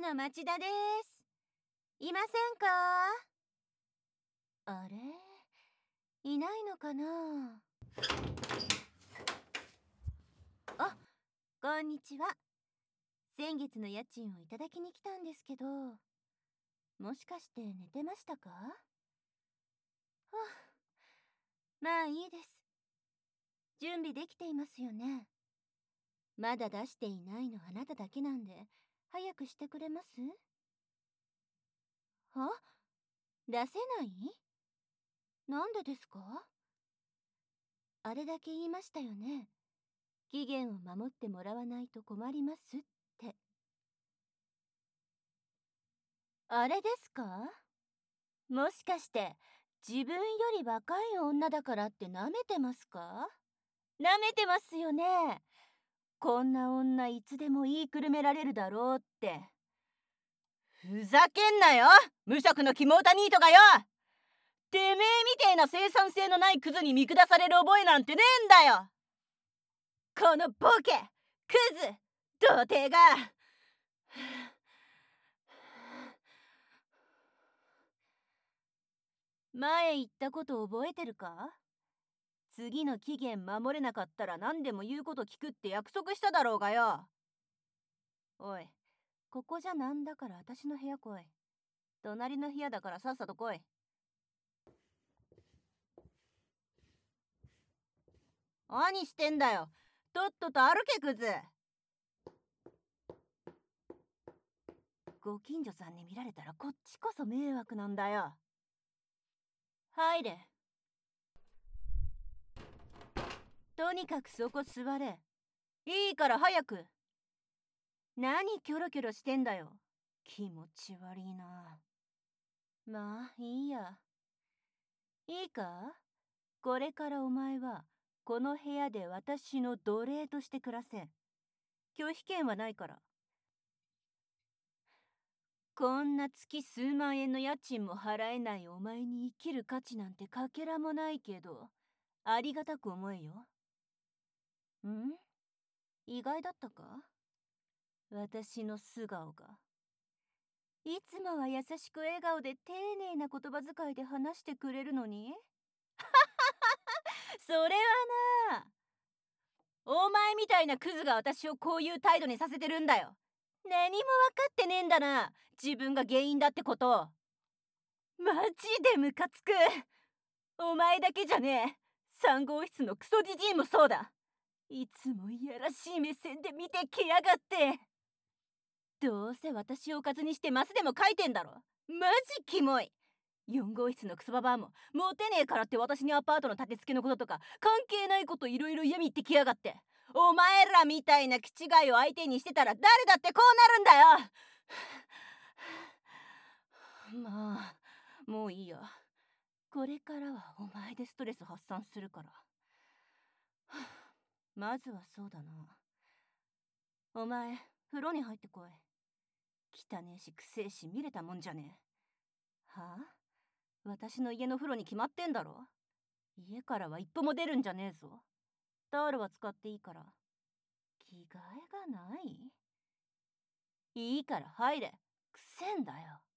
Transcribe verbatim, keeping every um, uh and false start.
の町田です。いませんか？あれ、いないのかな。あ、こんにちは。先月の家賃をいただきに来たんですけど、もしかして寝てましたか？はあ、まあいいです。準備できていますよね。まだ出していないのあなただけなんで、早くしてくれます？は？出せない？なんでですか？あれだけ言いましたよね。期限を守ってもらわないと困りますって。あれですか？もしかして自分より若い女だからって舐めてますか？舐めてますよね。こんな女いつでも言いくるめられるだろうって。 ふざけんなよ、無職のキモータニートがよ。てめえみてえな生産性のないクズに見下される覚えなんてねえんだよ。このボケクズ童貞が。 前言ったこと覚えてるか？次の期限守れなかったら何でも言うこと聞くって約束しただろうがよ。おい、ここじゃなんだから私の部屋来い。隣の部屋だからさっさと来い。何してんだよ。とっとと歩けクズ。ご近所さんに見られたらこっちこそ迷惑なんだよ。入れ。とにかくそこ座れ。いいから早く。何キョロキョロしてんだよ。気持ち悪いな。まあいいや。いいか？これからお前はこの部屋で私の奴隷として暮らせ。拒否権はないから。こんな月数万円の家賃も払えないお前に生きる価値なんてかけらもないけど、ありがたく思えよ。ん？意外だったか？私の素顔が。いつもは優しく笑顔で丁寧な言葉遣いで話してくれるのにそれはな、お前みたいなクズが私をこういう態度にさせてるんだよ。何も分かってねえんだな、自分が原因だってこと。マジでムカつく。お前だけじゃねえ、さん号室のクソジジイもそうだ。いつもいやらしい目線で見てきやがって。どうせ私をおかずにしてマスでも書いてんだろ。マジキモい。よん号室のクソババアもモテねえからって私にアパートの建て付けのこととか関係ないこといろいろ嫌み言ってきやがって。お前らみたいな気違いを相手にしてたら誰だってこうなるんだよ。まあもういいや。これからはお前でストレス発散するから。まずはそうだな。お前風呂に入ってこい。汚ねえしくせえし見れたもんじゃねえ。はあ？私の家の風呂に決まってんだろ。家からは一歩も出るんじゃねえぞ。タオルは使っていいから。着替えがない？いいから入れ。くせんだよ。